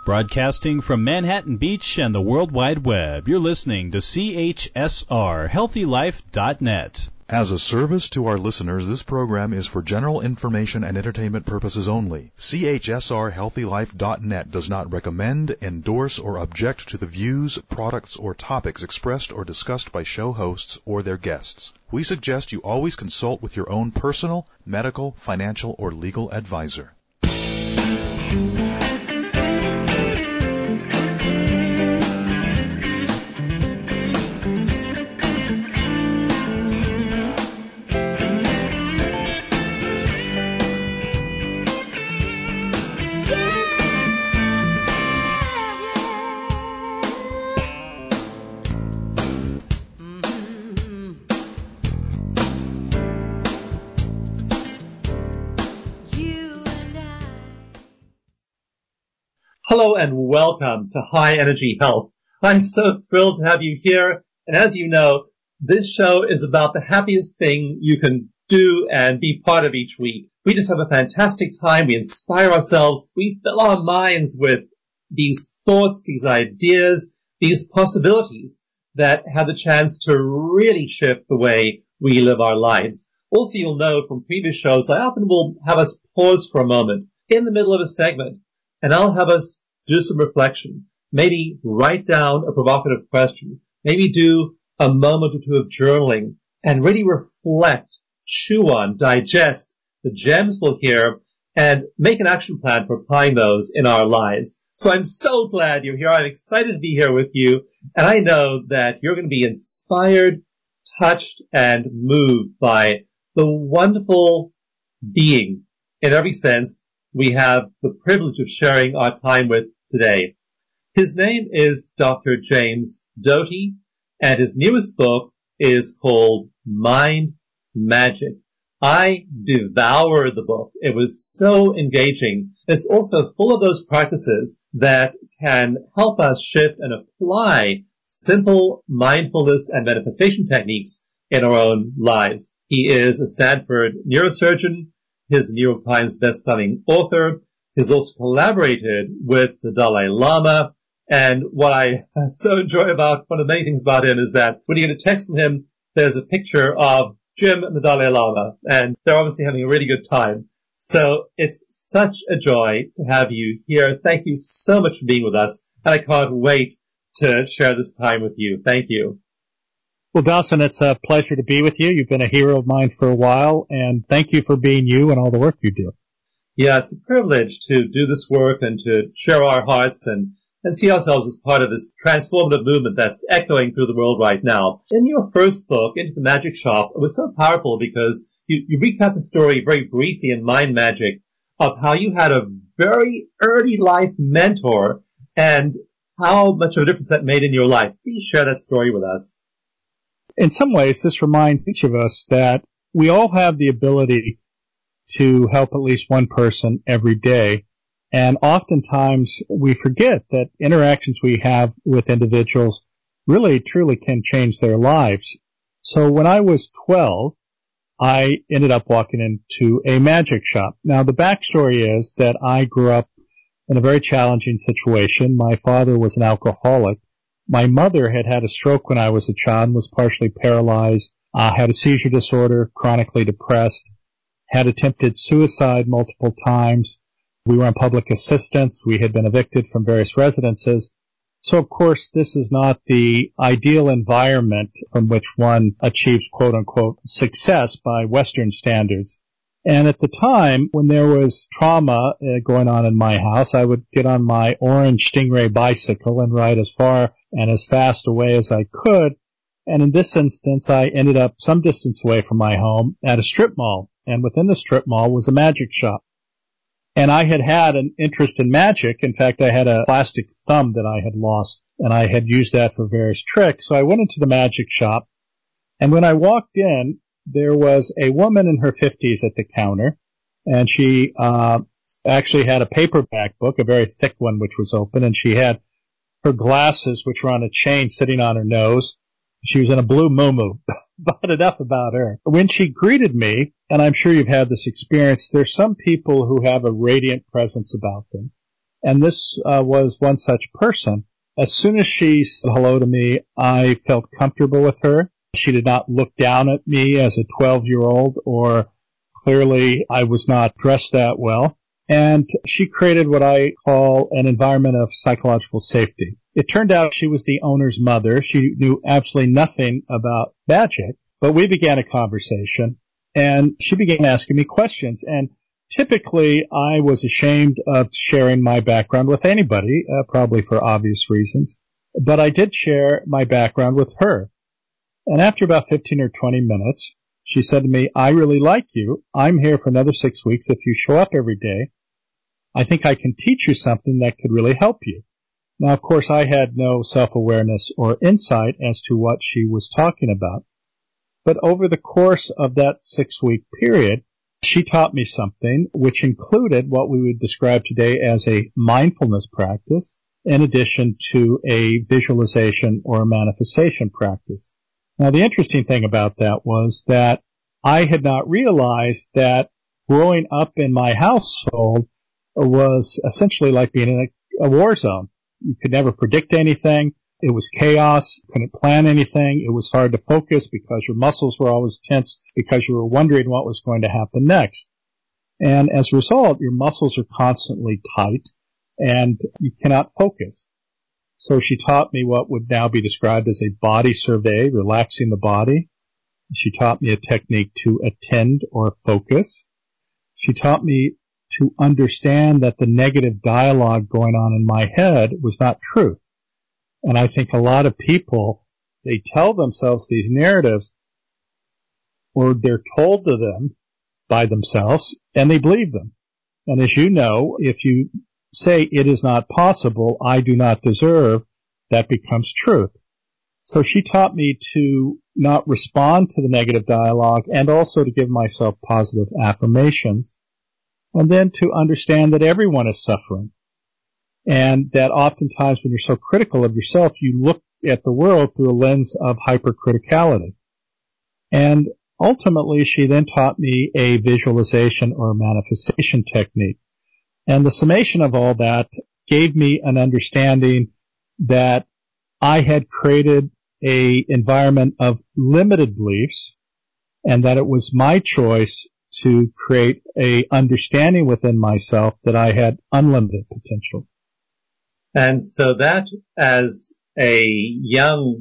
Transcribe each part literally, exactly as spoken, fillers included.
Broadcasting from Manhattan Beach and the World Wide Web, you're listening to C H S R Healthy Life dot net. As a service to our listeners, this program is for general information and entertainment purposes only. C H S R Healthy Life dot net does not recommend, endorse, or object to the views, products, or topics expressed or discussed by show hosts or their guests. We suggest you always consult with your own personal, medical, financial, or legal advisor. Hello and welcome to High Energy Health. I'm so thrilled to have you here. And as you know, this show is about the happiest thing you can do and be part of each week. We just have a fantastic time. We inspire ourselves. We fill our minds with these thoughts, these ideas, these possibilities that have the chance to really shift the way we live our lives. Also, you'll know from previous shows, I often will have us pause for a moment in the middle of a segment, and I'll have us do some reflection, maybe write down a provocative question, maybe do a moment or two of journaling, and really reflect, chew on, digest the gems we'll hear, and make an action plan for applying those in our lives. So I'm so glad you're here. I'm excited to be here with you, and I know that you're going to be inspired, touched, and moved by the wonderful being, in every sense, we have the privilege of sharing our time with today. His name is Doctor James Doty, and his newest book is called Mind Magic. I devoured the book. It was so engaging. It's also full of those practices that can help us shift and apply simple mindfulness and manifestation techniques in our own lives. He is a Stanford neurosurgeon. His New York Times best-selling author. He's also collaborated with the Dalai Lama. And what I so enjoy about, one of the many things about him is that when you get a text from him, there's a picture of Jim and the Dalai Lama. And they're obviously having a really good time. So it's such a joy to have you here. Thank you so much for being with us. And I can't wait to share this time with you. Thank you. Well, Dawson, it's a pleasure to be with you. You've been a hero of mine for a while, and thank you for being you and all the work you do. Yeah, it's a privilege to do this work and to share our hearts and, and see ourselves as part of this transformative movement that's echoing through the world right now. In your first book, Into the Magic Shop, it was so powerful because you, you recap the story very briefly in Mind Magic of how you had a very early life mentor and how much of a difference that made in your life. Please share that story with us. In some ways, this reminds each of us that we all have the ability to help at least one person every day. And oftentimes we forget that interactions we have with individuals really, truly can change their lives. So when I was twelve, I ended up walking into a magic shop. Now, the backstory is that I grew up in a very challenging situation. My father was an alcoholic. My mother had had a stroke when I was a child and was partially paralyzed, uh, had a seizure disorder, chronically depressed, had attempted suicide multiple times. We were on public assistance. We had been evicted from various residences. So, of course, this is not the ideal environment from which one achieves, quote-unquote, success by Western standards. And at the time, when there was trauma uh, going on in my house, I would get on my orange Stingray bicycle and ride as far and as fast away as I could. And in this instance, I ended up some distance away from my home at a strip mall. And within the strip mall was a magic shop. And I had had an interest in magic. In fact, I had a plastic thumb that I had lost, and I had used that for various tricks. So I went into the magic shop. And when I walked in, there was a woman in her fifties at the counter, and she uh actually had a paperback book, a very thick one, which was open, and she had her glasses, which were on a chain, sitting on her nose. She was in a blue muumuu. But enough about her. When she greeted me, and I'm sure you've had this experience, there's some people who have a radiant presence about them. And this uh, was one such person. As soon as she said hello to me, I felt comfortable with her. She did not look down at me as a twelve-year-old, or clearly I was not dressed that well. And she created what I call an environment of psychological safety. It turned out she was the owner's mother. She knew absolutely nothing about magic, but we began a conversation, and she began asking me questions. And typically, I was ashamed of sharing my background with anybody, uh, probably for obvious reasons, but I did share my background with her. And after about fifteen or twenty minutes, she said to me, I really like you. I'm here for another six weeks. If you show up every day, I think I can teach you something that could really help you. Now, of course, I had no self-awareness or insight as to what she was talking about. But over the course of that six-week period, she taught me something which included what we would describe today as a mindfulness practice, in addition to a visualization or a manifestation practice. Now, the interesting thing about that was that I had not realized that growing up in my household was essentially like being in a, a war zone. You could never predict anything. It was chaos. You couldn't plan anything. It was hard to focus because your muscles were always tense because you were wondering what was going to happen next. And as a result, your muscles are constantly tight and you cannot focus. So she taught me what would now be described as a body survey, relaxing the body. She taught me a technique to attend or focus. She taught me to understand that the negative dialogue going on in my head was not truth. And I think a lot of people, they tell themselves these narratives, or they're told to them by themselves, and they believe them. And as you know, if you say it is not possible, I do not deserve, that becomes truth. So she taught me to not respond to the negative dialogue and also to give myself positive affirmations, and then to understand that everyone is suffering. And that oftentimes when you're so critical of yourself, you look at the world through a lens of hypercriticality. And ultimately, she then taught me a visualization or manifestation technique. And the summation of all that gave me an understanding that I had created a environment of limited beliefs, and that it was my choice to create a understanding within myself that I had unlimited potential. And so that, as a young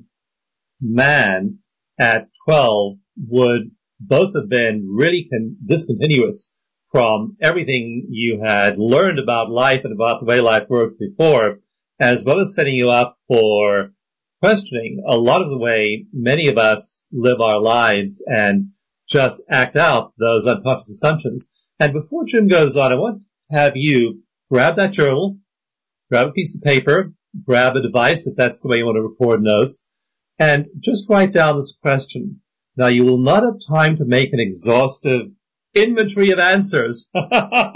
man at twelve, would both have been really con- discontinuous from everything you had learned about life and about the way life worked before, as well as setting you up for questioning a lot of the way many of us live our lives and just act out those unconscious assumptions. And before Jim goes on, I want to have you grab that journal, grab a piece of paper, grab a device if that's the way you want to record notes, and just write down this question. Now, you will not have time to make an exhaustive inventory of answers, but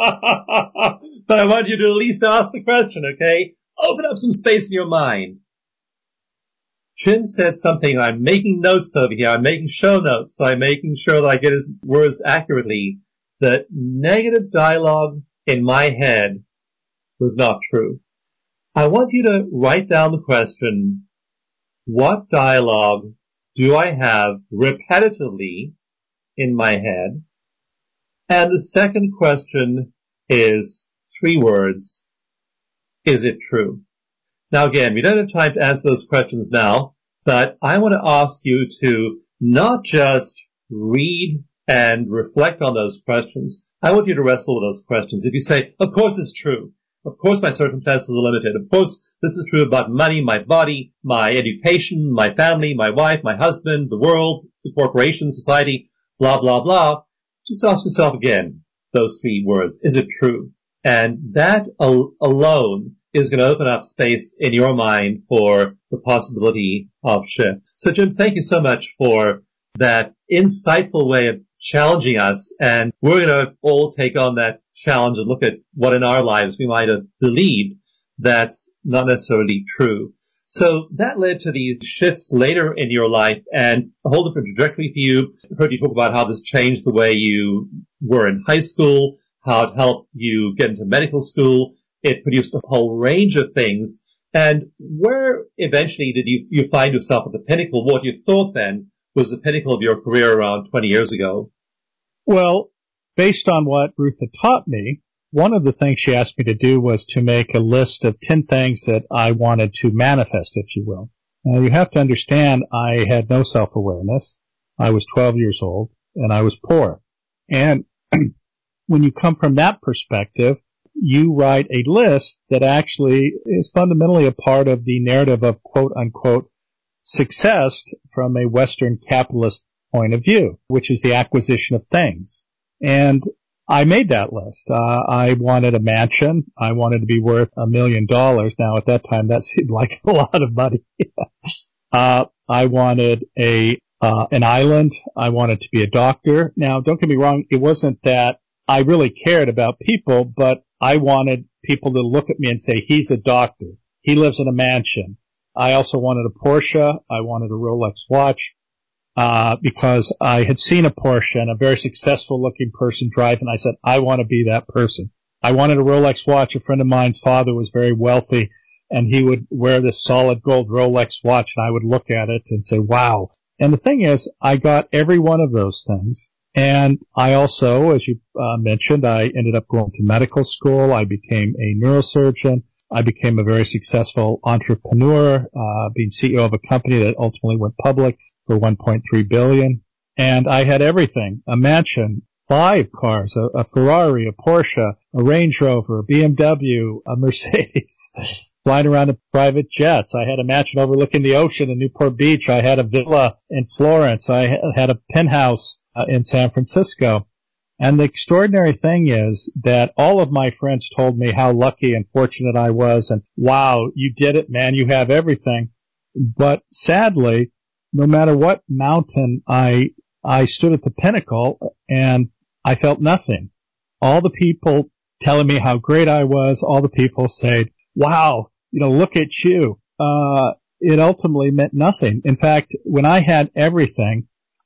I want you to at least ask the question, okay? Open up some space in your mind. Jim said something, I'm making notes over here, I'm making show notes, so I'm making sure that I get his words accurately, that negative dialogue in my head was not true. I want you to write down the question, what dialogue do I have repetitively in my head? And the second question is three words, is it true? Now again, we don't have time to answer those questions now, but I want to ask you to not just read and reflect on those questions. I want you to wrestle with those questions. If you say, of course it's true. Of course my circumstances are limited. Of course this is true about money, my body, my education, my family, my wife, my husband, the world, the corporation, society, blah, blah, blah. Just ask yourself again those three words. Is it true? And that al- alone is going to open up space in your mind for the possibility of shift. So Jim, thank you so much for that insightful way of challenging us. And we're going to all take on that challenge and look at what in our lives we might have believed that's not necessarily true. So that led to these shifts later in your life and a whole different trajectory for you. I heard you talk about how this changed the way you were in high school, how it helped you get into medical school, It produced a whole range of things. And where eventually did you, you find yourself at the pinnacle? What you thought then was the pinnacle of your career around twenty years ago? Well, based on what Ruth had taught me, one of the things she asked me to do was to make a list of ten things that I wanted to manifest, if you will. Now, you have to understand I had no self-awareness. I was twelve years old, and I was poor. And when you come from that perspective, you write a list that actually is fundamentally a part of the narrative of quote-unquote success from a Western capitalist point of view, which is the acquisition of things. And I made that list. Uh, I wanted a mansion. I wanted to be worth a million dollars. Now, at that time, that seemed like a lot of money. uh, I wanted a uh, an island. I wanted to be a doctor. Now, don't get me wrong. It wasn't that I really cared about people, but I wanted people to look at me and say, he's a doctor. He lives in a mansion. I also wanted a Porsche. I wanted a Rolex watch. Uh, because I had seen a Porsche and a very successful looking person drive, and I said, I want to be that person. I wanted a Rolex watch. A friend of mine's father was very wealthy, and he would wear this solid gold Rolex watch, and I would look at it and say, wow. And the thing is, I got every one of those things. And I also, as you uh, mentioned, I ended up going to medical school. I became a neurosurgeon. I became a very successful entrepreneur, uh, being C E O of a company that ultimately went public for one point three billion dollars. And I had everything, a mansion, five cars, a, a Ferrari, a Porsche, a Range Rover, a B M W, a Mercedes, flying around in private jets. I had a mansion overlooking the ocean in Newport Beach. I had a villa in Florence. I had a penthouse uh, in San Francisco. And the extraordinary thing is that all of my friends told me how lucky and fortunate I was, and wow, you did it, man, you have everything. But sadly, no matter what mountain I I stood at the pinnacle, and I felt nothing. All the people telling me how great I was, all the people saying, wow, you know, look at you. Uh, it ultimately meant nothing. In fact, when I had everything,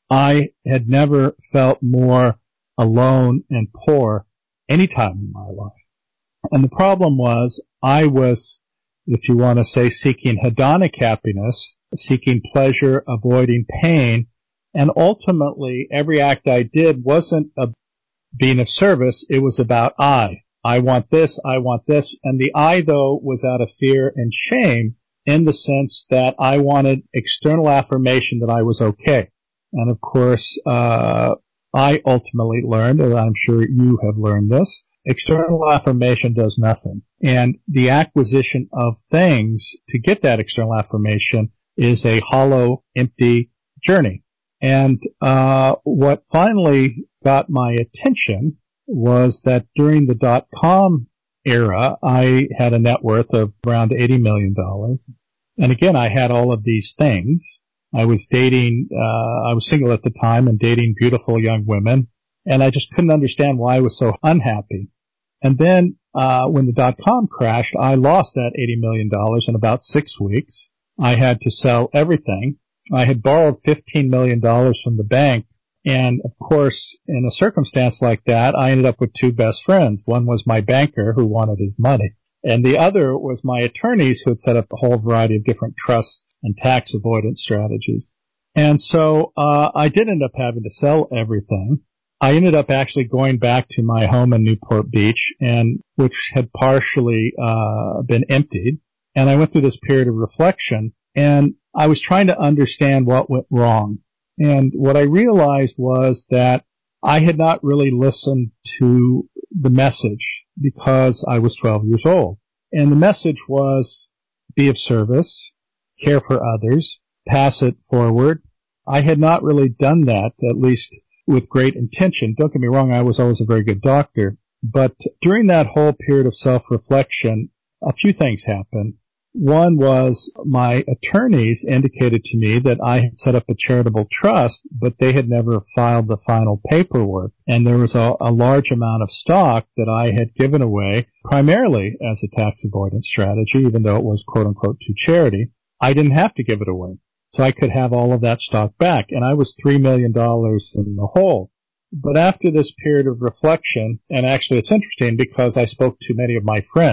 I had never felt more alone and poor any time in my life. And the problem was I was, if you want to say, seeking hedonic happiness, seeking pleasure, avoiding pain, and ultimately every act I did wasn't a, being of service, it was about I. I want this, I want this, and the I, though, was out of fear and shame in the sense that I wanted external affirmation that I was okay. And of course, uh, I ultimately learned, and I'm sure you have learned this, external affirmation does nothing. And the acquisition of things to get that external affirmation is a hollow, empty journey. And uh what finally got my attention was that during the dot-com era, I had a net worth of around eighty million dollars. And again, I had all of these things. I was dating, uh, I was single at the time and dating beautiful young women, and I just couldn't understand why I was so unhappy. And then, uh, when the dot-com crashed, I lost that eighty million dollars in about six weeks. I had to sell everything. I had borrowed fifteen million dollars from the bank. And of course, in a circumstance like that, I ended up with two best friends. One was my banker who wanted his money, and the other was my attorneys who had set up a whole variety of different trusts and tax avoidance strategies. And so uh I did end up having to sell everything. I ended up actually going back to my home in Newport Beach, and which had partially uh been emptied. And I went through this period of reflection, and I was trying to understand what went wrong. And what I realized was that I had not really listened to the message because I was twelve years old. And the message was, be of service, care for others, pass it forward. I had not really done that, at least with great intention. Don't get me wrong, I was always a very good doctor. But during that whole period of self-reflection, a few things happened. One was my attorneys indicated to me that I had set up a charitable trust, but they had never filed the final paperwork. And there was a, a large amount of stock that I had given away, primarily as a tax avoidance strategy, even though it was quote-unquote to charity. I didn't have to give it away. So I could have all of that stock back. And I was three million dollars in the hole. But after this period of reflection, and actually it's interesting because I spoke to many of my friends,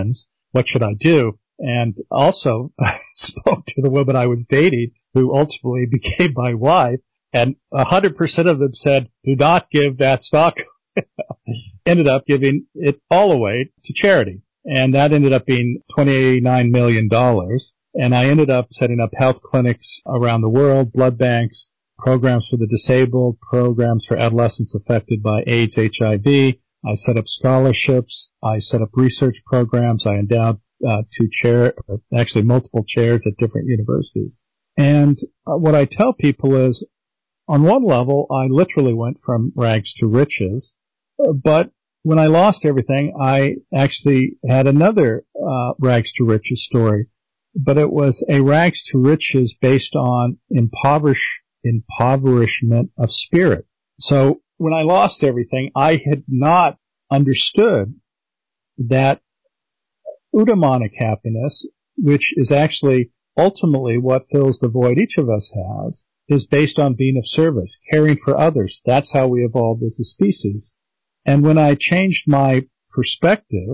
what should I do? And also I spoke to the woman I was dating who ultimately became my wife, and one hundred percent of them said, do not give that stock. Ended up giving it all away to charity. And that ended up being twenty-nine million dollars. And I ended up setting up health clinics around the world, blood banks, programs for the disabled, programs for adolescents affected by AIDS, H I V. I set up scholarships. I set up research programs. I endowed uh, two chair, actually multiple chairs at different universities. And uh, what I tell people is, on one level, I literally went from rags to riches. Uh, but when I lost everything, I actually had another uh, rags to riches story. But it was a rags to riches based on impoverish, impoverishment of spirit. So when I lost everything, I had not understood that eudaimonic happiness, which is actually ultimately what fills the void each of us has, is based on being of service, caring for others. That's how we evolved as a species. And when I changed my perspective,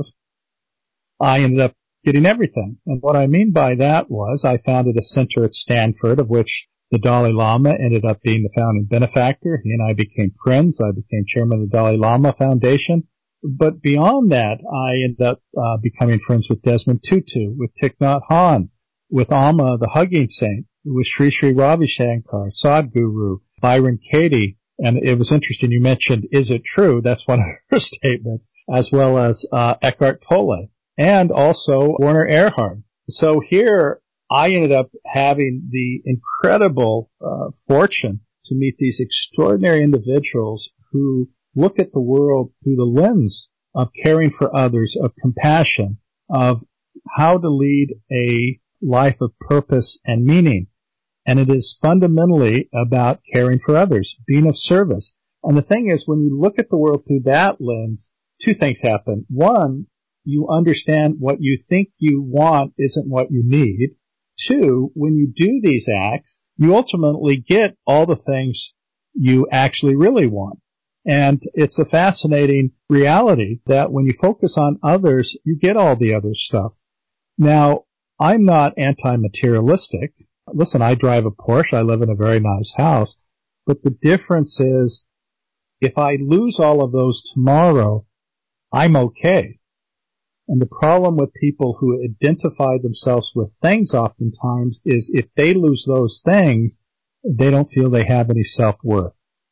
I ended up getting everything. And what I mean by that was I founded a center at Stanford, of which the Dalai Lama ended up being the founding benefactor. He and I became friends. I became chairman of the Dalai Lama Foundation. But beyond that, I ended up uh, becoming friends with Desmond Tutu, with Thich Nhat Hanh, with Amma, the Hugging Saint, with Sri Sri Ravi Shankar, Sadhguru, Byron Katie. And it was interesting, you mentioned, is it true? That's one of her statements, as well as uh, Eckhart Tolle, and also Werner Erhard. So here, I ended up having the incredible uh, fortune to meet these extraordinary individuals who look at the world through the lens of caring for others, of compassion, of how to lead a life of purpose and meaning. And it is fundamentally about caring for others, being of service. And the thing is, when you look at the world through that lens, two things happen. One, you understand what you think you want isn't what you need. Two, when you do these acts, you ultimately get all the things you actually really want. And it's a fascinating reality that when you focus on others, you get all the other stuff. Now, I'm not anti-materialistic. Listen, I drive a Porsche. I live in a very nice house. But the difference is, if I lose all of those tomorrow, I'm okay. And the problem with people who identify themselves with things oftentimes is if they lose those things, they don't feel they have any self-worth.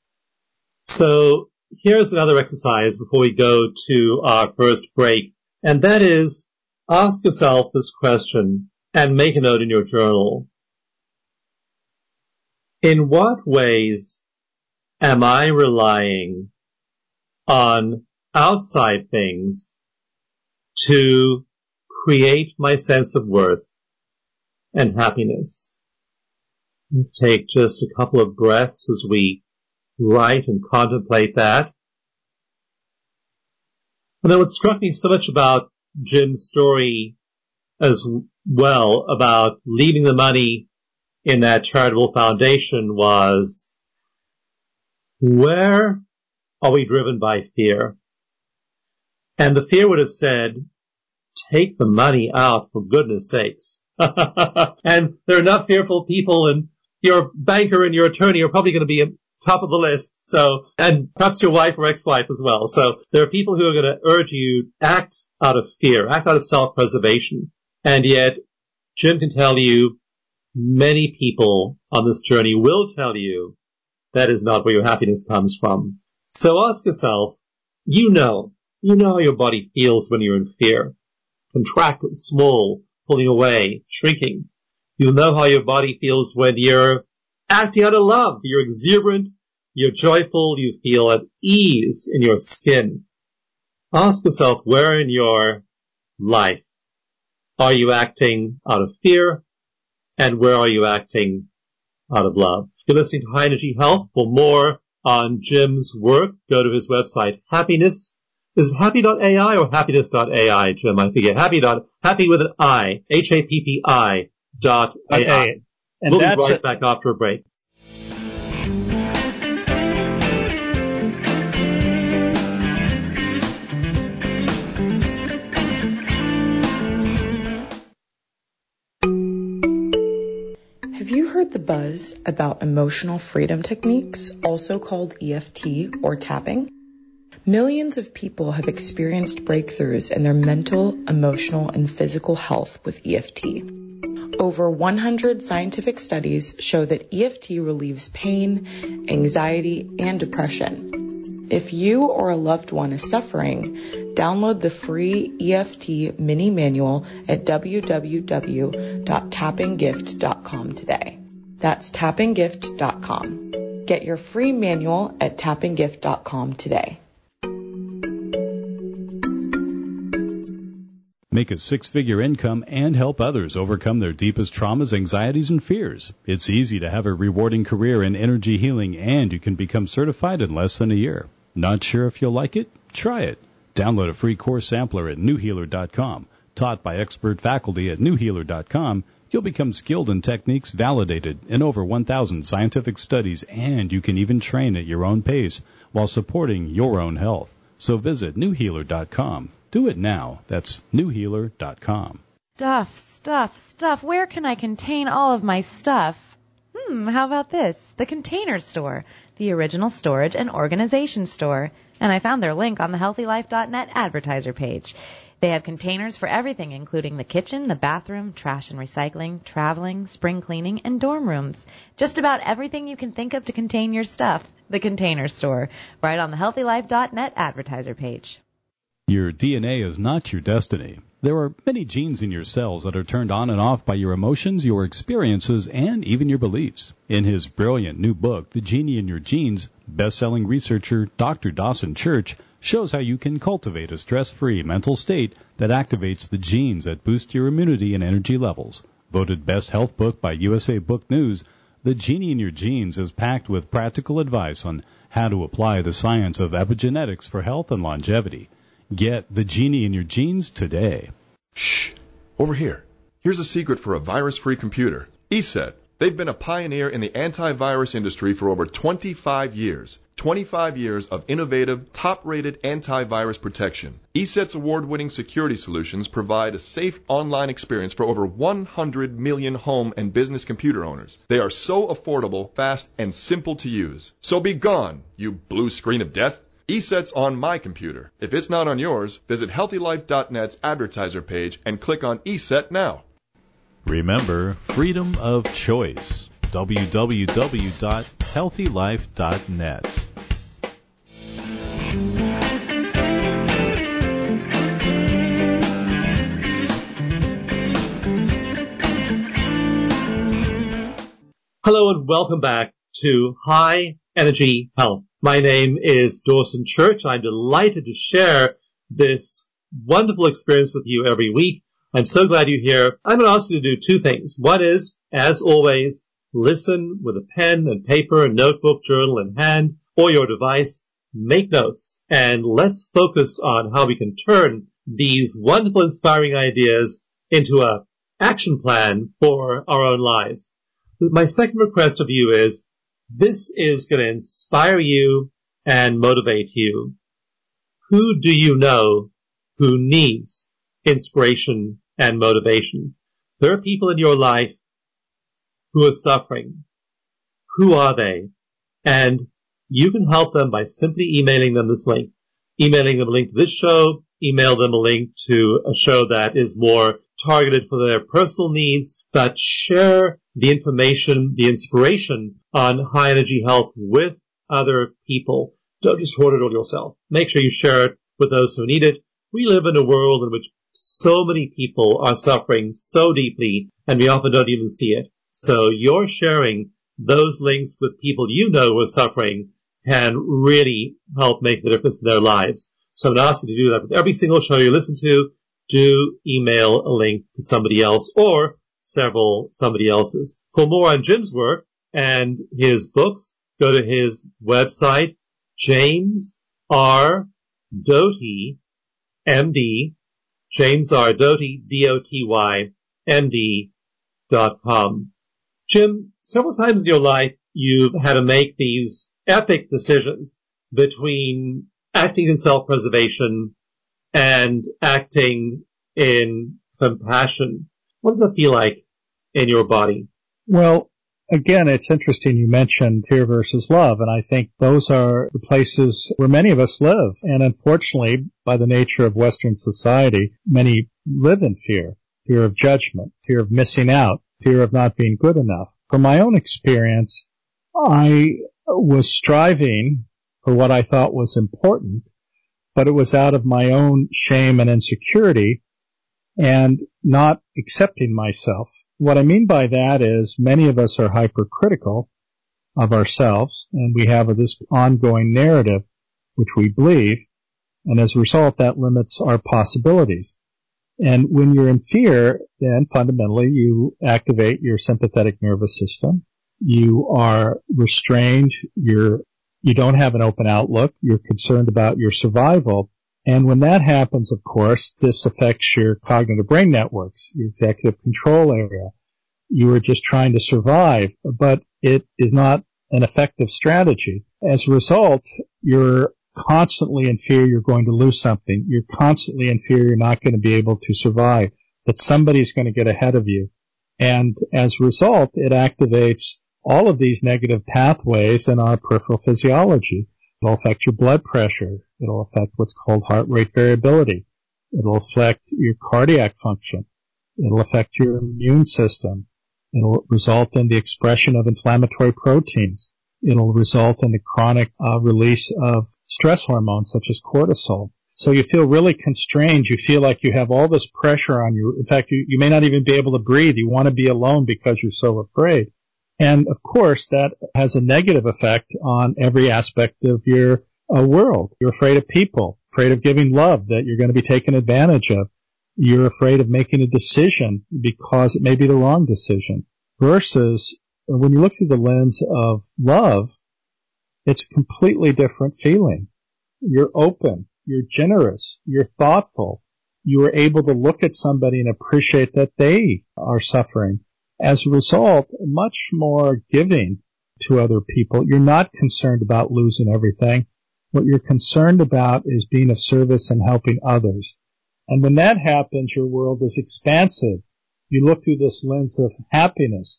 So here's another exercise before we go to our first break, and that is ask yourself this question and make a note in your journal. In what ways am I relying on outside things to create my sense of worth and happiness? Let's take just a couple of breaths as we write and contemplate that. And then what struck me so much about Jim's story as well about leaving the money in that charitable foundation was, where are we driven by fear? And the fear would have said, take the money out, for goodness sakes. And there are enough fearful people, and your banker and your attorney are probably going to be at top of the list. So, and perhaps your wife or ex-wife as well. So there are people who are going to urge you act out of fear, act out of self-preservation. And yet, Jim can tell you, many people on this journey will tell you that is not where your happiness comes from. So ask yourself, you know, you know how your body feels when you're in fear. Contracted, small, pulling away, shrinking. You'll know how your body feels when you're acting out of love. You're exuberant, you're joyful, you feel at ease in your skin. Ask yourself, where in your life are you acting out of fear, and where are you acting out of love? You're listening to High Energy Health. For more on Jim's work, go to his website, Happiness. Is it happy dot A I or happiness dot A I, Jim? I forget. Happy dot, happy with an I, H A P P I dot A I. Okay. And we'll that's be right a- back after a break. heard the buzz about emotional freedom techniques, also called E F T or tapping? Millions of people have experienced breakthroughs in their mental, emotional, and physical health with E F T. Over one hundred scientific studies show that E F T relieves pain, anxiety, and depression. If you or a loved one is suffering, download the free E F T mini manual at w w w dot tapping gift dot com today. That's tapping gift dot com. Get your free manual at tapping gift dot com today. Make a six-figure income and help others overcome their deepest traumas, anxieties, and fears. It's easy to have a rewarding career in energy healing, and you can become certified in less than a year. Not sure if you'll like it? Try it. Download a free course sampler at new healer dot com. Taught by expert faculty at new healer dot com, you'll become skilled in techniques validated in over one thousand scientific studies, and you can even train at your own pace while supporting your own health. So visit new healer dot com. Do it now. That's new healer dot com. Stuff, stuff, stuff. Where can I contain all of my stuff? Hmm, how about this? The Container Store, the original storage and organization store. And I found their link on the healthy life dot net advertiser page. They have containers for everything, including the kitchen, the bathroom, trash and recycling, traveling, spring cleaning, and dorm rooms. Just about everything you can think of to contain your stuff. The Container Store, right on the healthy life dot net advertiser page. Your D N A is not your destiny. There are many genes in your cells that are turned on and off by your emotions, your experiences, and even your beliefs. In his brilliant new book, The Genie in Your Genes, best-selling researcher Doctor Dawson Church shows how you can cultivate a stress-free mental state that activates the genes that boost your immunity and energy levels. Voted best health book by U S A Book News, The Genie in Your Genes is packed with practical advice on how to apply the science of epigenetics for health and longevity. Get The Genie in Your Genes today. Shh. Over here. Here's a secret for a virus-free computer. E S E T. They've been a pioneer in the antivirus industry for over twenty-five years. twenty-five years of innovative, top-rated antivirus protection. E S E T's award-winning security solutions provide a safe online experience for over one hundred million home and business computer owners. They are so affordable, fast, and simple to use. So be gone, you blue screen of death. E S E T's on my computer. If it's not on yours, visit healthy life dot net's advertiser page and click on E S E T now. Remember, freedom of choice. w w w dot healthy life dot net. Hello and welcome back to High Energy Health. My name is Dawson Church. I'm delighted to share this wonderful experience with you every week. I'm so glad you're here. I'm going to ask you to do two things. One is, as always, listen with a pen and paper and notebook, journal in hand, or your device. Make notes, and let's focus on how we can turn these wonderful, inspiring ideas into an action plan for our own lives. My second request of you is, this is going to inspire you and motivate you. Who do you know who needs inspiration and motivation? There are people in your life who are suffering. Who are they? And you can help them by simply emailing them this link. Emailing them a link to this show, email them a link to a show that is more targeted for their personal needs, but share the information, the inspiration on high energy health with other people. Don't just hoard it all yourself. Make sure you share it with those who need it. We live in a world in which so many people are suffering so deeply, and we often don't even see it. So your sharing those links with people you know who are suffering can really help make the difference in their lives. So I'm going to ask you to do that with every single show you listen to. Do email a link to somebody else or several somebody else's. For more on Jim's work and his books, go to his website, James R. Doty, M D, James R. Doty, D O T Y, M D, dot com. Jim, several times in your life, you've had to make these epic decisions between acting in self-preservation and acting in compassion. What does that feel like in your body? Well, again, it's interesting you mentioned fear versus love, and I think those are the places where many of us live. And unfortunately, by the nature of Western society, many live in fear. Fear of judgment, fear of missing out, fear of not being good enough. From my own experience, I was striving for what I thought was important, but it was out of my own shame and insecurity and not accepting myself. What I mean by that is many of us are hypercritical of ourselves, and we have this ongoing narrative which we believe, and as a result, that limits our possibilities. And when you're in fear, then fundamentally you activate your sympathetic nervous system. You are restrained. You're, you don't have an open outlook. You're concerned about your survival. And when that happens, of course, this affects your cognitive brain networks, your executive control area. You are just trying to survive, but it is not an effective strategy. As a result, you're constantly in fear you're going to lose something. You're constantly in fear you're not going to be able to survive, that somebody's going to get ahead of you. And as a result, it activates all of these negative pathways in our peripheral physiology. It'll affect your blood pressure. It'll affect what's called heart rate variability. It'll affect your cardiac function. It'll affect your immune system. It'll result in the expression of inflammatory proteins. It'll result in the chronic uh, release of stress hormones such as cortisol. So you feel really constrained. You feel like you have all this pressure on you. In fact, you, you may not even be able to breathe. You want to be alone because you're so afraid. And of course, that has a negative effect on every aspect of your uh, world. You're afraid of people, afraid of giving love that you're going to be taken advantage of. You're afraid of making a decision because it may be the wrong decision. Versus when you look through the lens of love, it's a completely different feeling. You're open. You're generous. You're thoughtful. You are able to look at somebody and appreciate that they are suffering. As a result, much more giving to other people. You're not concerned about losing everything. What you're concerned about is being of service and helping others. And when that happens, your world is expansive. You look through this lens of happiness,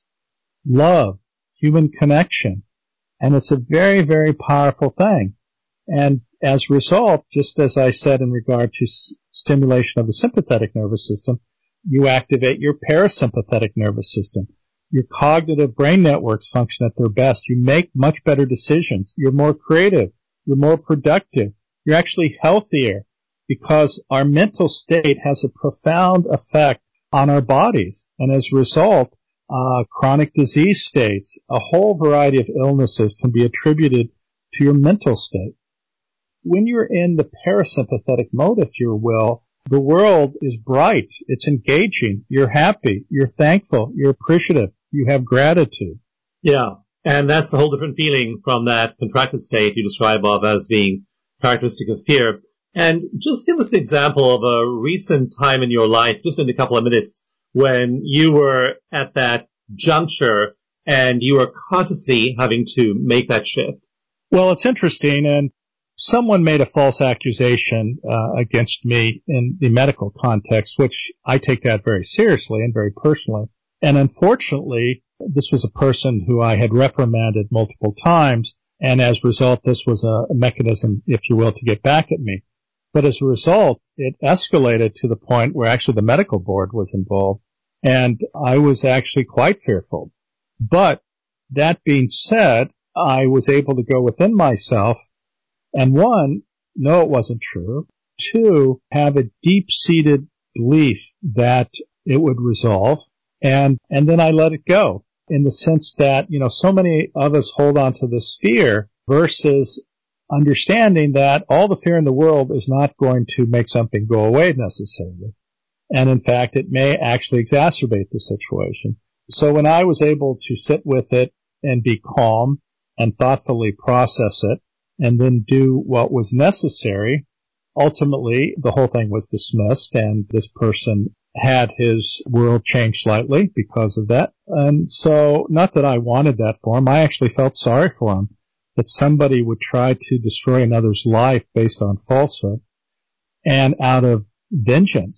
love, human connection, and it's a very, very powerful thing. And as a result, just as I said in regard to s- stimulation of the sympathetic nervous system, you activate your parasympathetic nervous system. Your cognitive brain networks function at their best. You make much better decisions. You're more creative. You're more productive. You're actually healthier because our mental state has a profound effect on our bodies. And as a result, uh, chronic disease states, a whole variety of illnesses can be attributed to your mental state. When you're in the parasympathetic mode, if you will, the world is bright. It's engaging. You're happy. You're thankful. You're appreciative. You have gratitude. Yeah. And that's a whole different feeling from that contracted state you describe of as being characteristic of fear. And just give us an example of a recent time in your life, just in a couple of minutes, when you were at that juncture and you were consciously having to make that shift. Well, it's interesting, and someone made a false accusation uh, against me in the medical context, which I take that very seriously and very personally. And unfortunately, this was a person who I had reprimanded multiple times, and as a result, this was a mechanism, if you will, to get back at me. But as a result, it escalated to the point where actually the medical board was involved, and I was actually quite fearful. But that being said, I was able to go within myself and one, know it wasn't true. Two, have a deep-seated belief that it would resolve. And, and then I let it go in the sense that, you know, so many of us hold on to this fear versus understanding that all the fear in the world is not going to make something go away necessarily. And in fact, it may actually exacerbate the situation. So when I was able to sit with it and be calm and thoughtfully process it, and then do what was necessary, ultimately the whole thing was dismissed, and this person had his world changed slightly because of that. And so, not that I wanted that for him, I actually felt sorry for him, that somebody would try to destroy another's life based on falsehood and out of vengeance.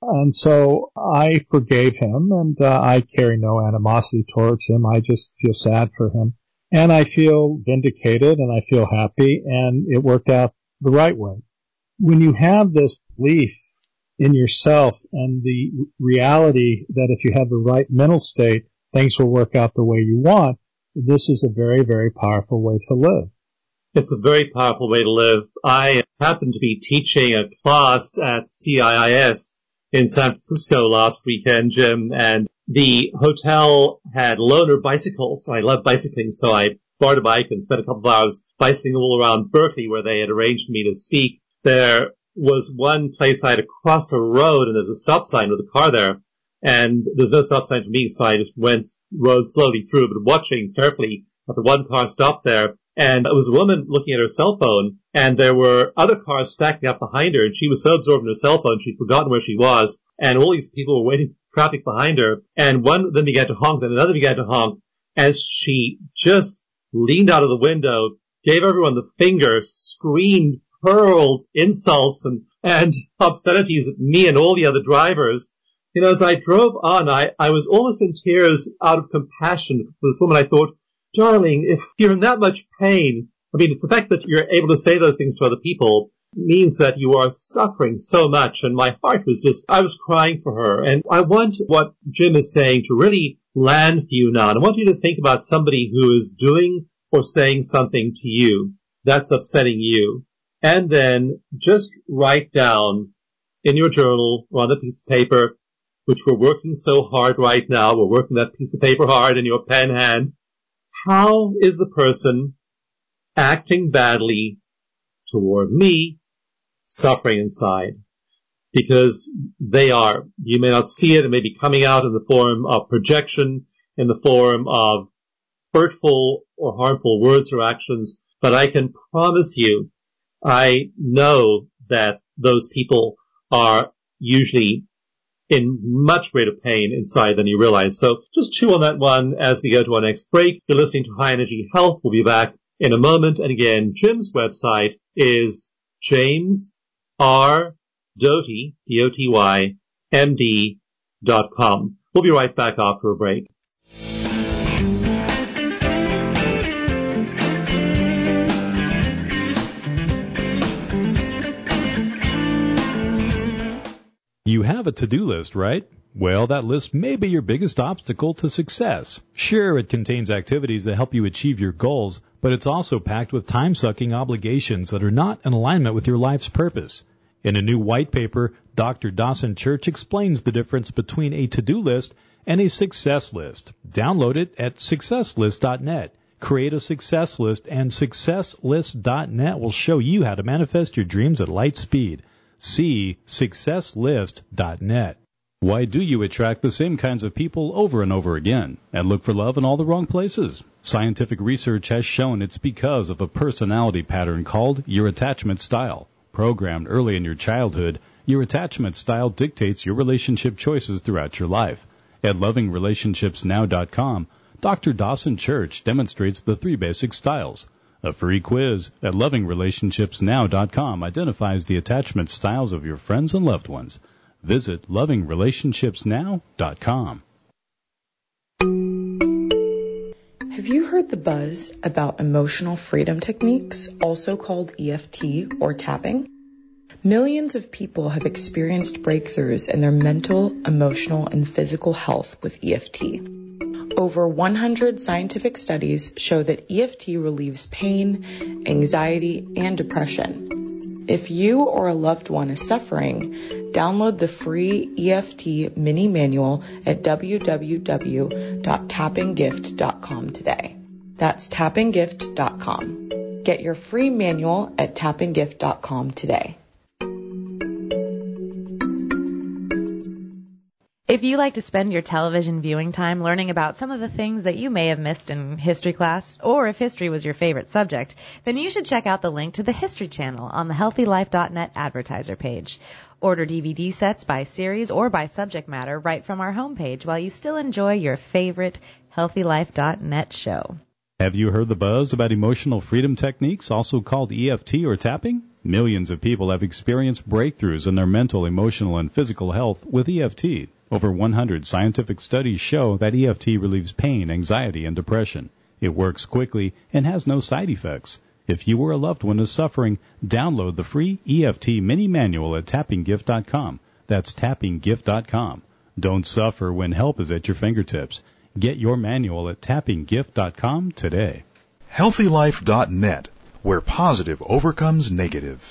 And so I forgave him, and uh, I carry no animosity towards him. I just feel sad for him. And I feel vindicated, and I feel happy, and it worked out the right way. When you have this belief in yourself and the reality that if you have the right mental state, things will work out the way you want, this is a very, very powerful way to live. It's a very powerful way to live. I happened to be teaching a class at C I I S in San Francisco last weekend, Jim, and the hotel had loaner bicycles. I love bicycling, so I borrowed a bike and spent a couple of hours bicycling all around Berkeley where they had arranged me to speak. There was one place I had to cross a road, and there's a stop sign with a car there, and there's no stop sign for me, so I just went, rode slowly through, but watching carefully at the one car stopped there. And it was a woman looking at her cell phone, and there were other cars stacking up behind her, and she was so absorbed in her cell phone, she'd forgotten where she was, and all these people were waiting for traffic behind her, and one of them began to honk, then another began to honk, and she just leaned out of the window, gave everyone the finger, screamed, hurled insults and, and obscenities at me and all the other drivers. You know, as I drove on, I, I was almost in tears out of compassion for this woman. I thought, darling, if you're in that much pain, I mean, the fact that you're able to say those things to other people means that you are suffering so much. And my heart was just, I was crying for her. And I want what Jim is saying to really land for you now. And I want you to think about somebody who is doing or saying something to you that's upsetting you. And then just write down in your journal or on a piece of paper, which we're working so hard right now. We're working that piece of paper hard in your pen hand. How is the person acting badly toward me, suffering inside? Because they are. You may not see it. It may be coming out in the form of projection, in the form of hurtful or harmful words or actions. But I can promise you, I know that those people are usually in much greater pain inside than you realize. So just chew on that one as we go to our next break. You're listening to High Energy Health. We'll be back in a moment. And again, Jim's website is James R. Doty, D O T Y, M D dot com. We'll be right back after a break. You have a to-do list, right? Well, that list may be your biggest obstacle to success. Sure, it contains activities that help you achieve your goals, but it's also packed with time-sucking obligations that are not in alignment with your life's purpose. In a new white paper, Doctor Dawson Church explains the difference between a to-do list and a success list. Download it at success list dot net. Create a success list, and success list dot net will show you how to manifest your dreams at light speed. See success list dot net. Why do you attract the same kinds of people over and over again and look for love in all the wrong places? Scientific research has shown it's because of a personality pattern called your attachment style. Programmed early in your childhood, your attachment style dictates your relationship choices throughout your life. At loving relationships now dot com, Doctor Dawson Church demonstrates the three basic styles. A free quiz at loving relationships now dot com identifies the attachment styles of your friends and loved ones. Visit loving relationships now dot com. Have you heard the buzz about emotional freedom techniques, also called E F T or tapping? Millions of people have experienced breakthroughs in their mental, emotional, and physical health with E F T. Over one hundred scientific studies show that E F T relieves pain, anxiety, and depression. If you or a loved one is suffering, download the free E F T mini manual at w w w dot tapping gift dot com today. That's tapping gift dot com. Get your free manual at tapping gift dot com today. If you like to spend your television viewing time learning about some of the things that you may have missed in history class, or if history was your favorite subject, then you should check out the link to the History Channel on the healthy life dot net advertiser page. Order D V D sets by series or by subject matter right from our homepage while you still enjoy your favorite healthy life dot net show. Have you heard the buzz about emotional freedom techniques, also called E F T or tapping? Millions of people have experienced breakthroughs in their mental, emotional, and physical health with E F T. Over one hundred scientific studies show that E F T relieves pain, anxiety, and depression. It works quickly and has no side effects. If you or a loved one is suffering, download the free E F T mini manual at tapping gift dot com. That's tapping gift dot com. Don't suffer when help is at your fingertips. Get your manual at tapping gift dot com today. healthy life dot net, where positive overcomes negative.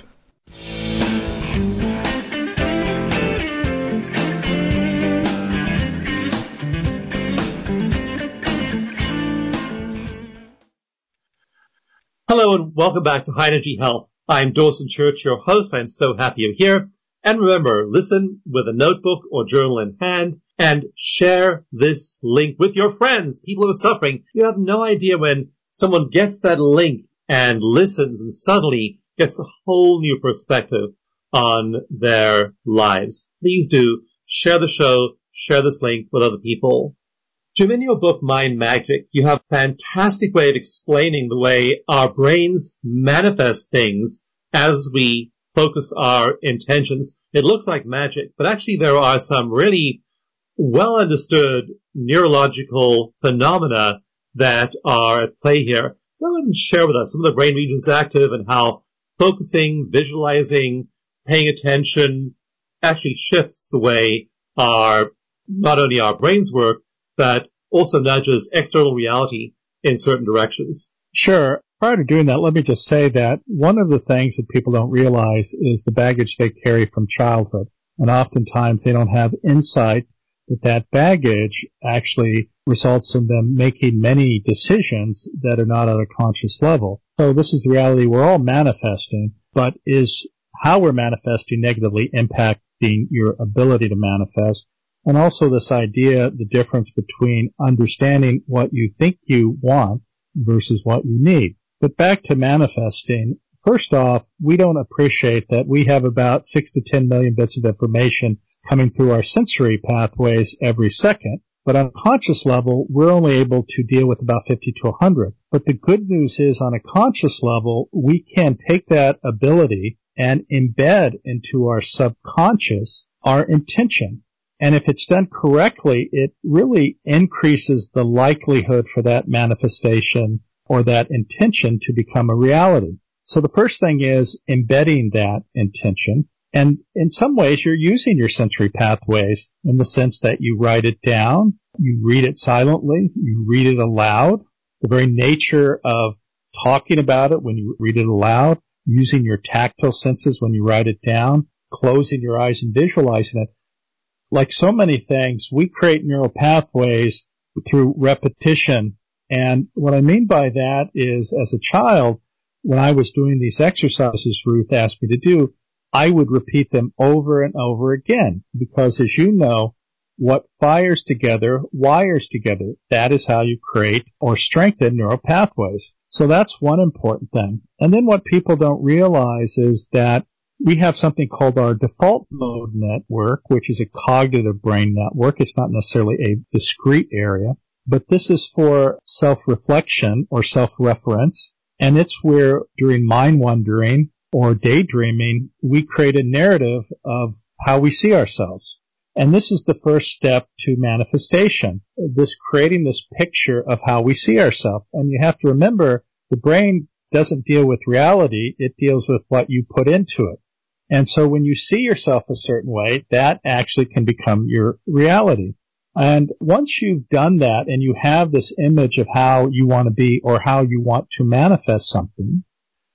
Hello and welcome back to High Energy Health. I'm Dawson Church, your host. I'm so happy you're here. And remember, listen with a notebook or journal in hand and share this link with your friends, people who are suffering. You have no idea when someone gets that link and listens and suddenly gets a whole new perspective on their lives. Please do share the show, share this link with other people. Jim, in your book, Mind Magic, you have a fantastic way of explaining the way our brains manifest things as we focus our intentions. It looks like magic, but actually there are some really well understood neurological phenomena that are at play here. Go ahead and share with us some of the brain regions active and how focusing, visualizing, paying attention actually shifts the way our, not only our brains work, but also nudges external reality in certain directions. Sure. Prior to doing that, let me just say that one of the things that people don't realize is the baggage they carry from childhood. And oftentimes they don't have insight that that baggage actually results in them making many decisions that are not at a conscious level. So this is the reality we're all manifesting, but is how we're manifesting negatively impacting your ability to manifest? And also this idea, the difference between understanding what you think you want versus what you need. But back to manifesting, first off, we don't appreciate that we have about six to ten million bits of information coming through our sensory pathways every second. But on a conscious level, we're only able to deal with about fifty to one hundred. But the good news is on a conscious level, we can take that ability and embed into our subconscious our intention. And if it's done correctly, it really increases the likelihood for that manifestation or that intention to become a reality. So the first thing is embedding that intention. And in some ways, you're using your sensory pathways in the sense that you write it down, you read it silently, you read it aloud. The very nature of talking about it when you read it aloud, using your tactile senses when you write it down, closing your eyes and visualizing it. Like so many things, we create neural pathways through repetition. And what I mean by that is, as a child, when I was doing these exercises Ruth asked me to do, I would repeat them over and over again. Because as you know, what fires together, wires together. That is how you create or strengthen neural pathways. So that's one important thing. And then what people don't realize is that we have something called our default mode network, which is a cognitive brain network. It's not necessarily a discrete area, but this is for self-reflection or self-reference. And it's where during mind wandering or daydreaming, we create a narrative of how we see ourselves. And this is the first step to manifestation, this creating this picture of how we see ourselves. And you have to remember, the brain doesn't deal with reality. It deals with what you put into it. And so when you see yourself a certain way, that actually can become your reality. And once you've done that and you have this image of how you want to be or how you want to manifest something,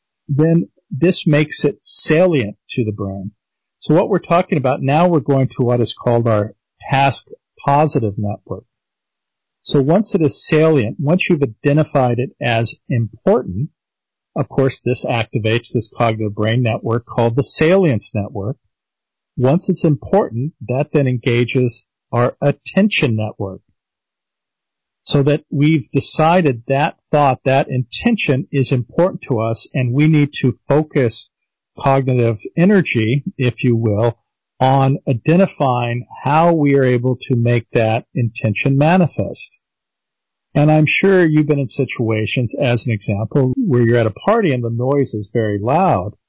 then this makes it salient to the brain. So what we're talking about now, we're going to what is called our task positive network. So once it is salient, once you've identified it as important, of course, this activates this cognitive brain network called the salience network. Once it's important, that then engages our attention network. So that we've decided that thought, that intention is important to us, and we need to focus cognitive energy, if you will, on identifying how we are able to make that intention manifest. And I'm sure you've been in situations, as an example, where you're at a party and the noise is very loud.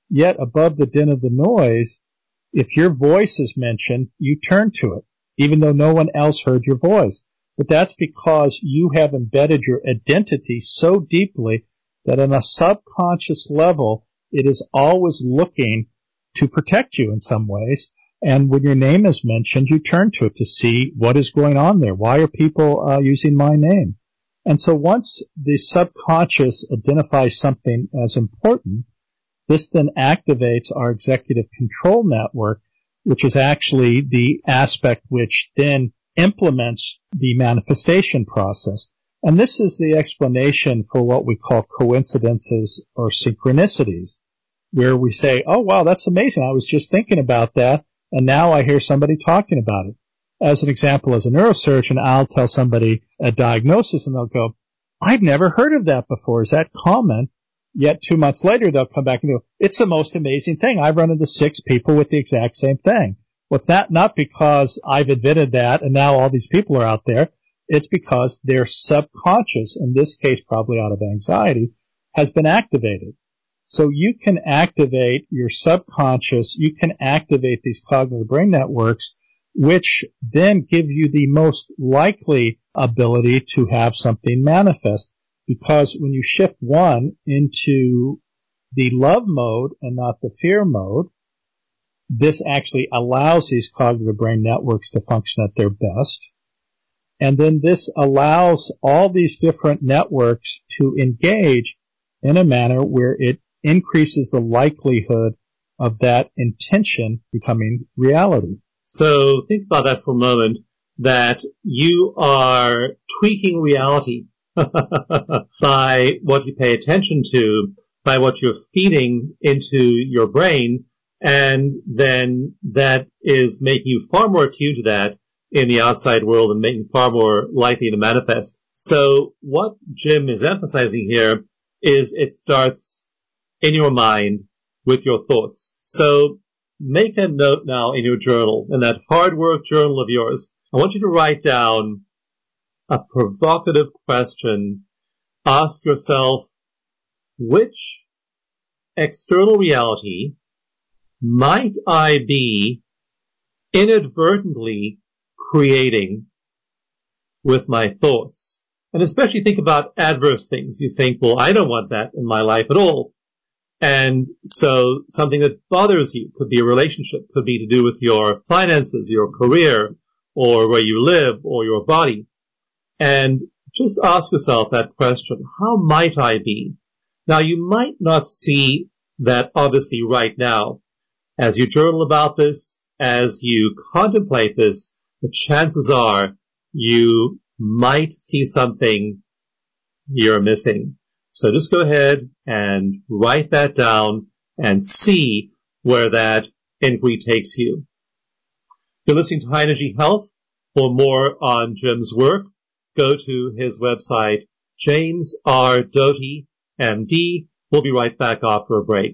Yet above the din of the noise, if your voice is mentioned, you turn to it, even though no one else heard your voice. But that's because you have embedded your identity so deeply that on a subconscious level, it is always looking to protect you in some ways. And when your name is mentioned, you turn to it to see what is going on there. Why are people uh, using my name? And so once the subconscious identifies something as important, this then activates our executive control network, which is actually the aspect which then implements the manifestation process. And this is the explanation for what we call coincidences or synchronicities, where we say, oh, wow, that's amazing. I was just thinking about that, and now I hear somebody talking about it. As an example, as a neurosurgeon, I'll tell somebody a diagnosis, and they'll go, I've never heard of that before. Is that common? Yet two months later, they'll come back and go, it's the most amazing thing. I've run into six people with the exact same thing. Well, it's not, not because I've admitted that and now all these people are out there. It's because their subconscious, in this case probably out of anxiety, has been activated. So you can activate your subconscious, you can activate these cognitive brain networks, which then give you the most likely ability to have something manifest. Because when you shift one into the love mode and not the fear mode, this actually allows these cognitive brain networks to function at their best. And then this allows all these different networks to engage in a manner where it increases the likelihood of that intention becoming reality. So think about that for a moment, that you are tweaking reality by what you pay attention to, by what you're feeding into your brain, and then that is making you far more attuned to that in the outside world and making far more likely to manifest. So what Jim is emphasizing here is it starts in your mind with your thoughts. So make a note now in your journal, in that hard work journal of yours. I want you to write down a provocative question. Ask yourself, which external reality might I be inadvertently creating with my thoughts? And especially think about adverse things. You think, well, I don't want that in my life at all. And so something that bothers you could be a relationship, could be to do with your finances, your career, or where you live, or your body. And just ask yourself that question, how might I be? Now, you might not see that obviously right now. As you journal about this, as you contemplate this, the chances are you might see something you're missing. So just go ahead and write that down and see where that inquiry takes you. You're listening to High Energy Health. For more on Jim's work, go to his website, James R. Doty, M D. We'll be right back after a break.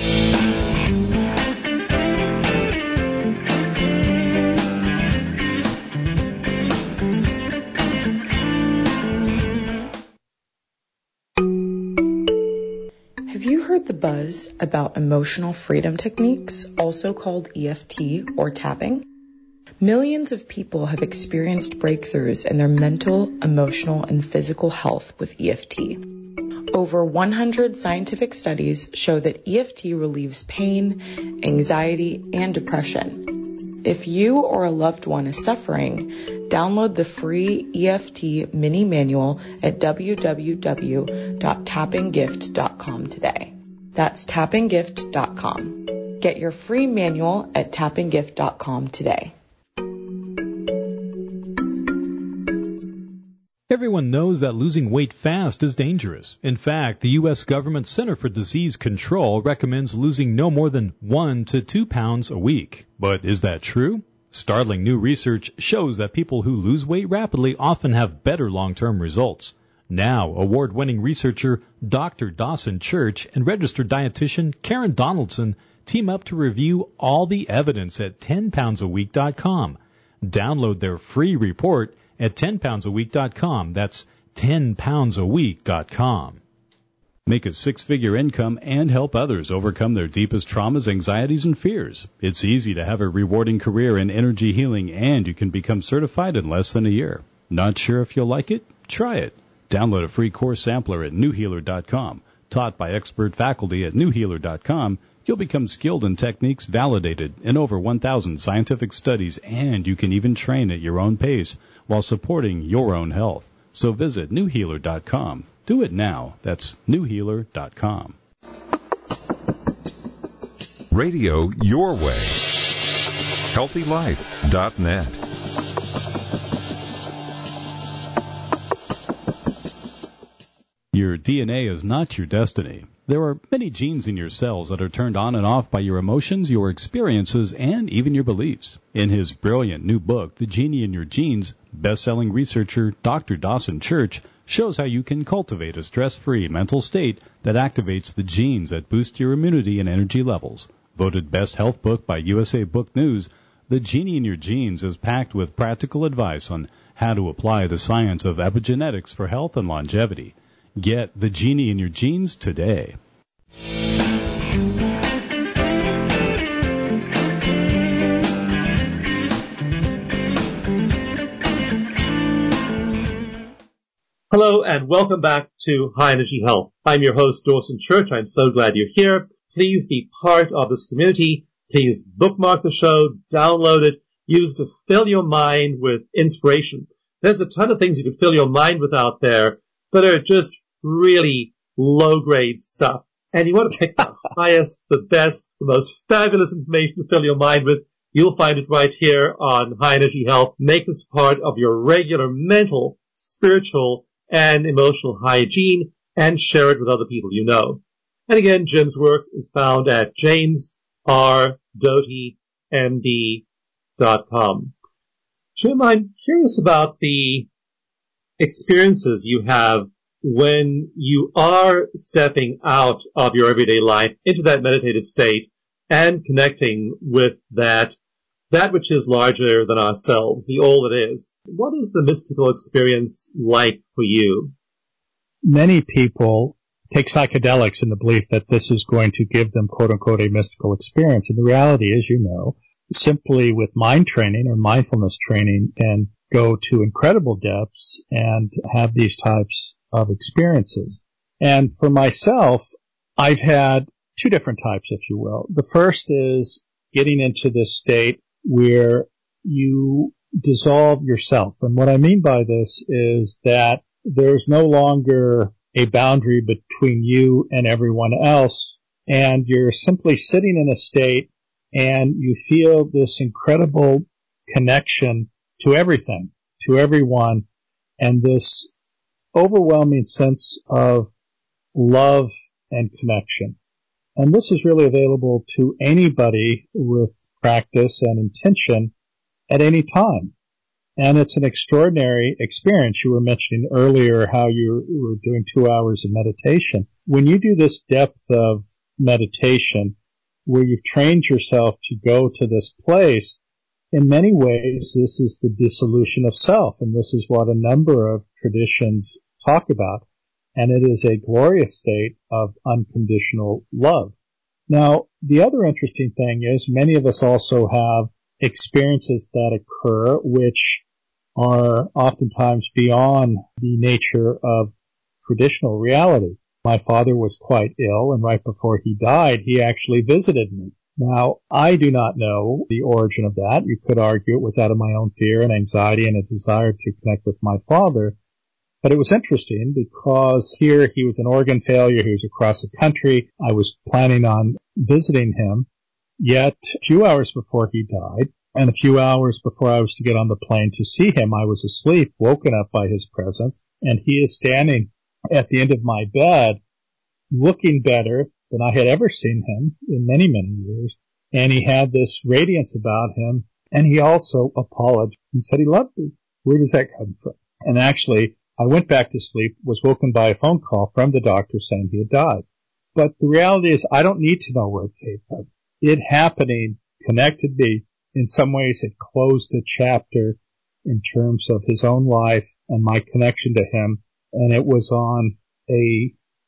Have you heard the buzz about emotional freedom techniques, also called E F T or tapping? Millions of people have experienced breakthroughs in their mental, emotional, and physical health with E F T. Over one hundred scientific studies show that E F T relieves pain, anxiety, and depression. If you or a loved one is suffering, download the free E F T mini manual at w w w dot tapping gift dot com today. That's tapping gift dot com. Get your free manual at tapping gift dot com today. Everyone knows that losing weight fast is dangerous. In fact, the U S Government Center for Disease Control recommends losing no more than one to two pounds a week. But is that true? Startling new research shows that people who lose weight rapidly often have better long-term results. Now, award-winning researcher Doctor Dawson Church and registered dietitian Karen Donaldson team up to review all the evidence at ten pounds a week dot com. Download their free report at ten pounds a week dot com. That's ten pounds a week dot com. Make a six-figure income and help others overcome their deepest traumas, anxieties, and fears. It's easy to have a rewarding career in energy healing, and you can become certified in less than a year. Not sure if you'll like it? Try it. Download a free course sampler at new healer dot com. Taught by expert faculty at new healer dot com, you'll become skilled in techniques validated in over one thousand scientific studies, and you can even train at your own pace while supporting your own health. So visit new healer dot com. Do it now. That's new healer dot com. Radio your way. healthy life dot net. Your D N A is not your destiny. There are many genes in your cells that are turned on and off by your emotions, your experiences, and even your beliefs. In his brilliant new book, The Genie in Your Genes, best-selling researcher Doctor Dawson Church shows how you can cultivate a stress-free mental state that activates the genes that boost your immunity and energy levels. Voted best health book by U S A Book News, The Genie in Your Genes is packed with practical advice on how to apply the science of epigenetics for health and longevity. Get The Genie in Your Genes today. Hello and welcome back to High Energy Health. I'm your host, Dawson Church. I'm so glad you're here. Please be part of this community. Please bookmark the show, download it, use it to fill your mind with inspiration. There's a ton of things you can fill your mind with out there, but are just really low-grade stuff. And you want to pick the highest, the best, the most fabulous information to fill your mind with. You'll find it right here on High Energy Health. Make this part of your regular mental, spiritual, and emotional hygiene, and share it with other people you know. And again, Jim's work is found at james r doty m d dot com. Jim, I'm curious about the experiences you have when you are stepping out of your everyday life into that meditative state and connecting with that, that which is larger than ourselves, the all that is. What is the mystical experience like for you? Many people take psychedelics in the belief that this is going to give them, quote unquote, a mystical experience. And the reality is, you know, simply with mind training or mindfulness training can go to incredible depths and have these types of experiences. And for myself, I've had two different types, if you will. The first is getting into this state where you dissolve yourself. And what I mean by this is that there's no longer a boundary between you and everyone else, and you're simply sitting in a state and you feel this incredible connection to everything, to everyone, and this overwhelming sense of love and connection. And this is really available to anybody with practice and intention at any time. And it's an extraordinary experience. You were mentioning earlier how you were doing two hours of meditation. When you do this depth of meditation, where you've trained yourself to go to this place, in many ways, this is the dissolution of self, and this is what a number of traditions talk about, and it is a glorious state of unconditional love. Now, the other interesting thing is many of us also have experiences that occur which are oftentimes beyond the nature of traditional reality. My father was quite ill, and right before he died, he actually visited me. Now, I do not know the origin of that. You could argue it was out of my own fear and anxiety and a desire to connect with my father. But it was interesting because here he was an organ failure. He was across the country. I was planning on visiting him. Yet a few hours before he died, and a few hours before I was to get on the plane to see him, I was asleep, woken up by his presence, and he is standing at the end of my bed, looking better than I had ever seen him in many, many years. And he had this radiance about him, and he also apologized and said he loved me. Where does that come from? And actually, I went back to sleep, was woken by a phone call from the doctor saying he had died. But the reality is I don't need to know where it came from. It happening connected me. In some ways, it closed a chapter in terms of his own life and my connection to him. And it was on a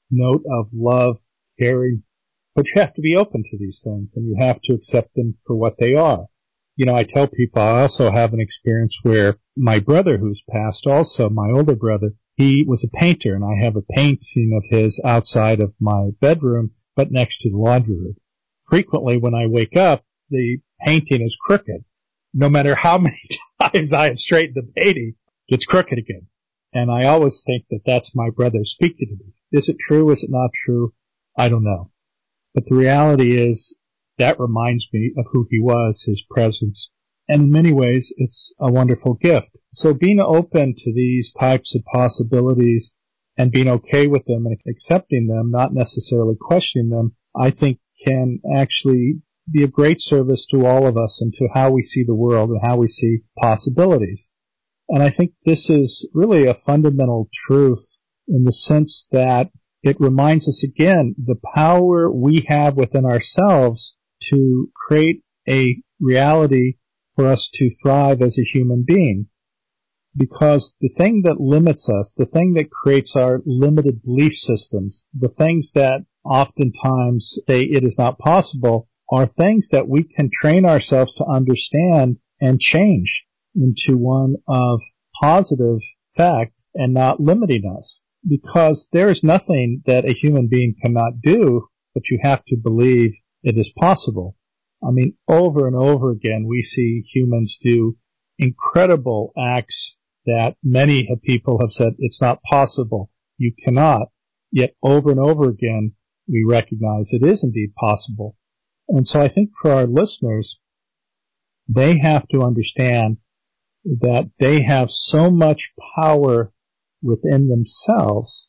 note of love, caring, but you have to be open to these things and you have to accept them for what they are. You know, I tell people I also have an experience where my brother, who's passed also, my older brother, he was a painter, and I have a painting of his outside of my bedroom, but next to the laundry room. Frequently, when I wake up, the painting is crooked. No matter how many times I have straightened the painting, it's crooked again. And I always think that that's my brother speaking to me. Is it true? Is it not true? I don't know. But the reality is that reminds me of who he was, his presence. And in many ways, it's a wonderful gift. So being open to these types of possibilities and being okay with them and accepting them, not necessarily questioning them, I think can actually be of great service to all of us and to how we see the world and how we see possibilities. And I think this is really a fundamental truth in the sense that it reminds us again the power we have within ourselves to create a reality for us to thrive as a human being. Because the thing that limits us, the thing that creates our limited belief systems, the things that oftentimes say it is not possible, are things that we can train ourselves to understand and change into one of positive fact and not limiting us. Because there is nothing that a human being cannot do, but you have to believe it is possible. I mean, over and over again, we see humans do incredible acts that many people have said it's not possible. You cannot. Yet over and over again, we recognize it is indeed possible. And so I think for our listeners, they have to understand that they have so much power within themselves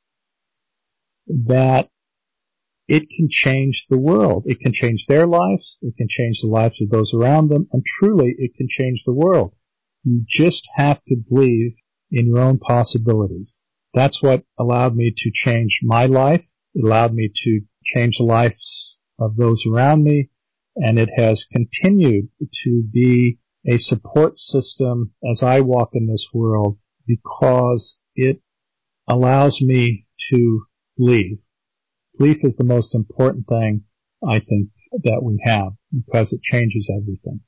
that it can change the world. It can change their lives. It can change the lives of those around them. And truly, it can change the world. You just have to believe in your own possibilities. That's what allowed me to change my life. It allowed me to change the lives of those around me. And it has continued to be a support system as I walk in this world because it allows me to believe. Belief is the most important thing, I think, that we have because it changes everything.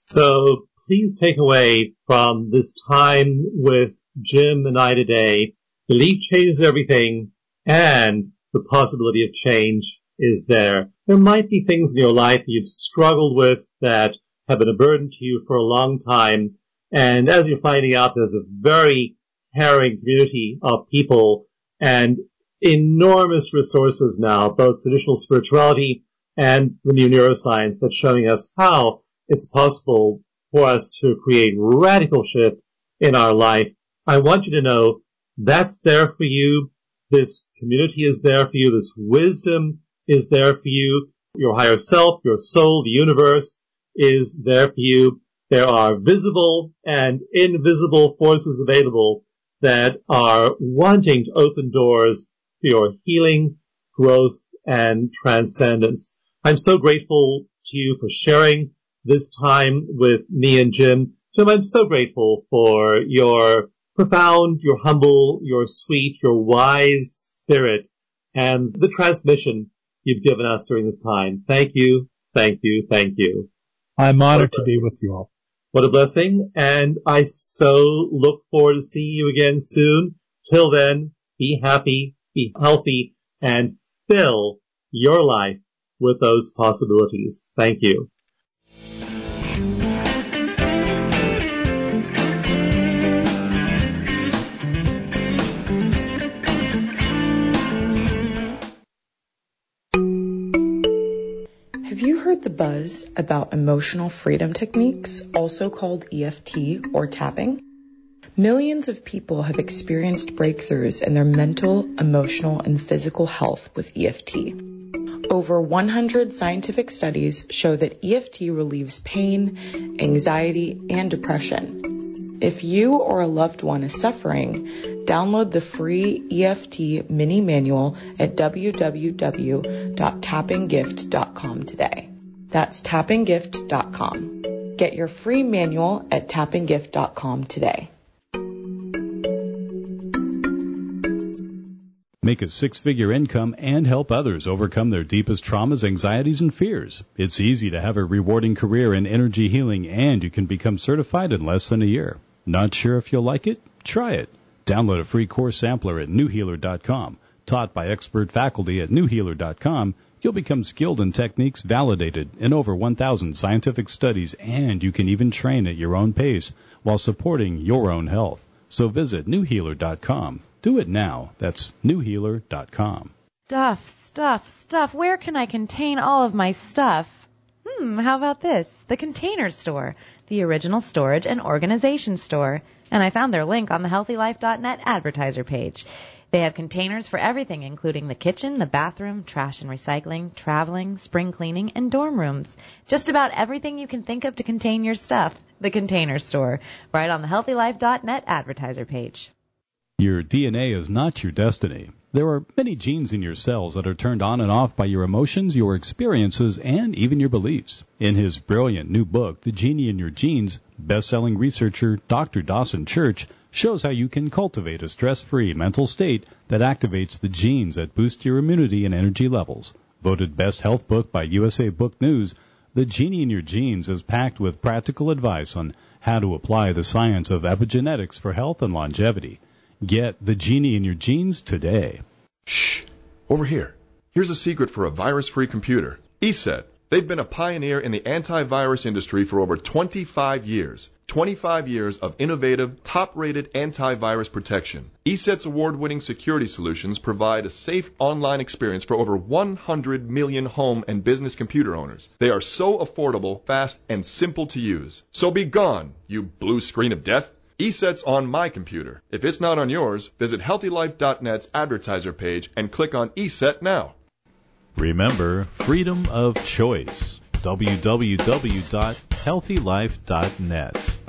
So please take away from this time with Jim and I today, belief changes everything and the possibility of change is there. There might be things in your life you've struggled with that have been a burden to you for a long time. And as you're finding out, there's a very caring community of people and enormous resources now, both traditional spirituality and the new neuroscience that's showing us how it's possible for us to create radical shift in our life. I want you to know that's there for you. This community is there for you. This wisdom is there for you. Your higher self, your soul, the universe is there for you. There are visible and invisible forces available that are wanting to open doors for your healing, growth, and transcendence. I'm so grateful to you for sharing this time with me and Jim. Jim, I'm so grateful for your profound, your humble, your sweet, your wise spirit, and the transmission you've given us during this time. Thank you, thank you, thank you. I'm honored to be with you all. What a blessing, and I so look forward to seeing you again soon. Till then, be happy, be healthy, and fill your life with those possibilities. Thank you. Have you heard the buzz about emotional freedom techniques, also called E F T or tapping? Millions of people have experienced breakthroughs in their mental, emotional, and physical health with E F T. Over one hundred scientific studies show that E F T relieves pain, anxiety, and depression. If you or a loved one is suffering, download the free E F T mini manual at w w w dot tapping gift dot com today. That's tapping gift dot com. Get your free manual at tapping gift dot com today. Make a six-figure income and help others overcome their deepest traumas, anxieties, and fears. It's easy to have a rewarding career in energy healing, and you can become certified in less than a year. Not sure if you'll like it? Try it. Download a free course sampler at new healer dot com. Taught by expert faculty at new healer dot com, you'll become skilled in techniques validated in over one thousand scientific studies, and you can even train at your own pace while supporting your own health. So visit new healer dot com. Do it now. That's new healer dot com. Stuff, stuff, stuff. Where can I contain all of my stuff? Hmm, how about this? The Container Store, the original storage and organization store. And I found their link on the healthy life dot net advertiser page. They have containers for everything, including the kitchen, the bathroom, trash and recycling, traveling, spring cleaning, and dorm rooms. Just about everything you can think of to contain your stuff. The Container Store, right on the healthy life dot net advertiser page. Your D N A is not your destiny. There are many genes in your cells that are turned on and off by your emotions, your experiences, and even your beliefs. In his brilliant new book, The Genie in Your Genes, best-selling researcher Doctor Dawson Church shows how you can cultivate a stress-free mental state that activates the genes that boost your immunity and energy levels. Voted best health book by U S A Book News, The Genie in Your Genes is packed with practical advice on how to apply the science of epigenetics for health and longevity. Get The Genie in Your Genes today. Shh! Over here. Here's a secret for a virus-free computer. ESET. They've been a pioneer in the antivirus industry for over twenty-five years. twenty-five years of innovative, top-rated antivirus protection. ESET's award-winning security solutions provide a safe online experience for over one hundred million home and business computer owners. They are so affordable, fast, and simple to use. So be gone, you blue screen of death. ESET's on my computer. If it's not on yours, visit healthy life dot net's advertiser page and click on ESET now. Remember, freedom of choice. w w w dot healthy life dot net.